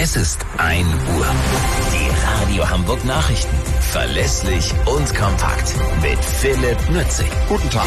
Es ist 1 Uhr. Die Radio Hamburg Nachrichten. Verlässlich und kompakt. Mit Philipp Nützing. Guten Tag.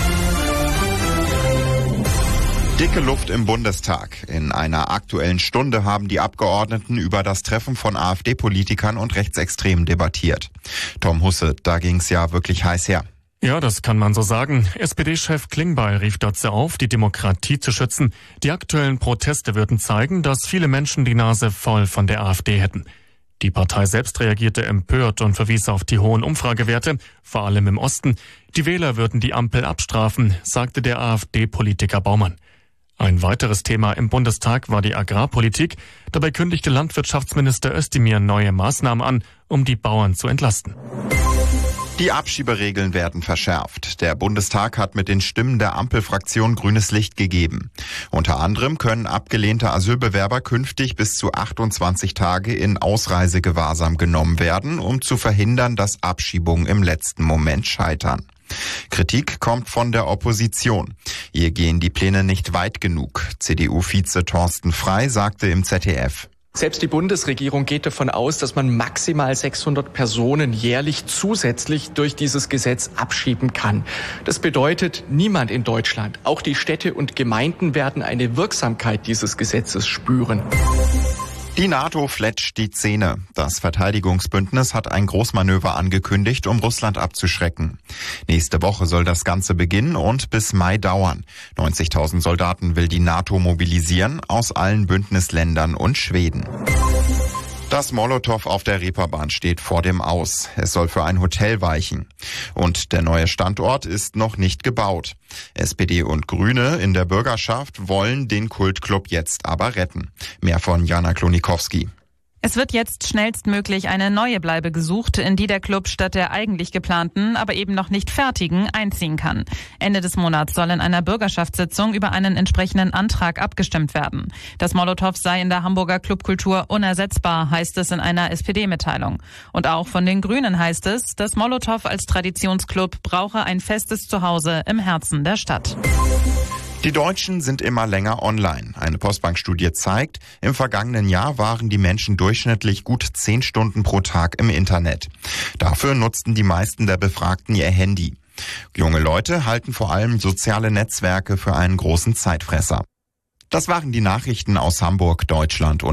Dicke Luft im Bundestag. In einer aktuellen Stunde haben die Abgeordneten über das Treffen von AfD-Politikern und Rechtsextremen debattiert. Tom Husse, da ging's ja wirklich heiß her. Ja, das kann man so sagen. SPD-Chef Klingbeil rief dazu auf, die Demokratie zu schützen. Die aktuellen Proteste würden zeigen, dass viele Menschen die Nase voll von der AfD hätten. Die Partei selbst reagierte empört und verwies auf die hohen Umfragewerte, vor allem im Osten. Die Wähler würden die Ampel abstrafen, sagte der AfD-Politiker Baumann. Ein weiteres Thema im Bundestag war die Agrarpolitik. Dabei kündigte Landwirtschaftsminister Özdemir neue Maßnahmen an, um die Bauern zu entlasten. Die Abschieberegeln werden verschärft. Der Bundestag hat mit den Stimmen der Ampelfraktion grünes Licht gegeben. Unter anderem können abgelehnte Asylbewerber künftig bis zu 28 Tage in Ausreisegewahrsam genommen werden, um zu verhindern, dass Abschiebungen im letzten Moment scheitern. Kritik kommt von der Opposition. Hier gehen die Pläne nicht weit genug. CDU-Vize Thorsten Frey sagte im ZDF: Selbst die Bundesregierung geht davon aus, dass man maximal 600 Personen jährlich zusätzlich durch dieses Gesetz abschieben kann. Das bedeutet, niemand in Deutschland, auch die Städte und Gemeinden, werden eine Wirksamkeit dieses Gesetzes spüren. Die NATO fletscht die Zähne. Das Verteidigungsbündnis hat ein Großmanöver angekündigt, um Russland abzuschrecken. Nächste Woche soll das Ganze beginnen und bis Mai dauern. 90.000 Soldaten will die NATO mobilisieren, aus allen Bündnisländern und Schweden. Das Molotow auf der Reeperbahn steht vor dem Aus. Es soll für ein Hotel weichen. Und der neue Standort ist noch nicht gebaut. SPD und Grüne in der Bürgerschaft wollen den Kultclub jetzt aber retten. Mehr von Jana Klonikowski. Es wird jetzt schnellstmöglich eine neue Bleibe gesucht, in die der Club statt der eigentlich geplanten, aber eben noch nicht fertigen, einziehen kann. Ende des Monats soll in einer Bürgerschaftssitzung über einen entsprechenden Antrag abgestimmt werden. Das Molotow sei in der Hamburger Clubkultur unersetzbar, heißt es in einer SPD-Mitteilung. Und auch von den Grünen heißt es, das Molotow als Traditionsclub brauche ein festes Zuhause im Herzen der Stadt. Die Deutschen sind immer länger online. Eine Postbank-Studie zeigt, im vergangenen Jahr waren die Menschen durchschnittlich gut 10 Stunden pro Tag im Internet. Dafür nutzten die meisten der Befragten ihr Handy. Junge Leute halten vor allem soziale Netzwerke für einen großen Zeitfresser. Das waren die Nachrichten aus Hamburg, Deutschland und